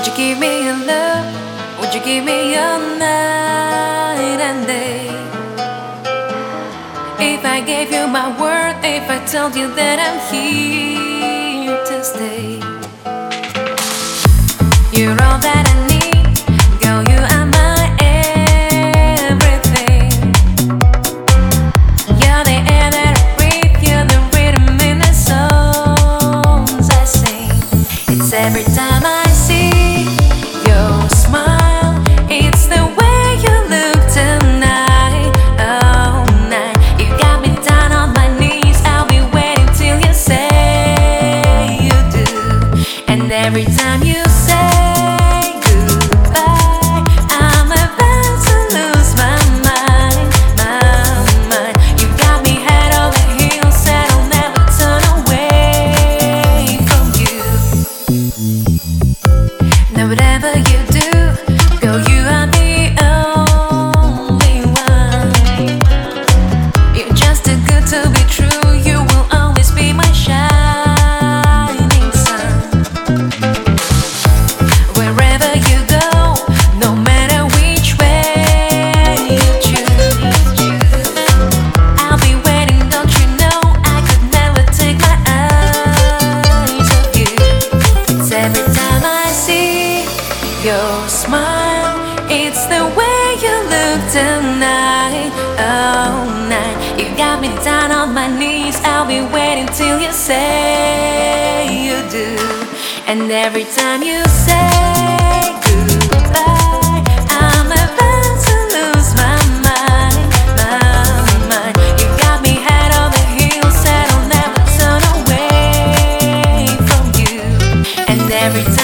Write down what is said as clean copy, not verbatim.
you give me your love? Would you give me your night and day? If I gave you my word, if I told you that I'm here to stay, you're all that I need, girl, you are my everything. You're the air that I breathe, you're the rhythm in the songs I sing. It's every time I see your smile, it's the way you look tonight, oh night. You got me down on my knees, I'll be waiting till you say you do. And every time you say goodbye, I'm about to lose my mind, my mind. You got me head over heels, and I'll never turn away from you. Now whatever you do, girl, you are the only one. You're just too good to be true, you will always be my shining sun. Wherever you go, no matter which way you choose, I'll be waiting, don't you know? I could never take my eyes off you. It's every time I see your smile, it's the way you look tonight, oh night. You got me down on my knees, I'll be waiting till you say you do. And every time you say goodbye, I'm about to lose my mind, my mind. You got me head over heels, and I'll never turn away from you. And every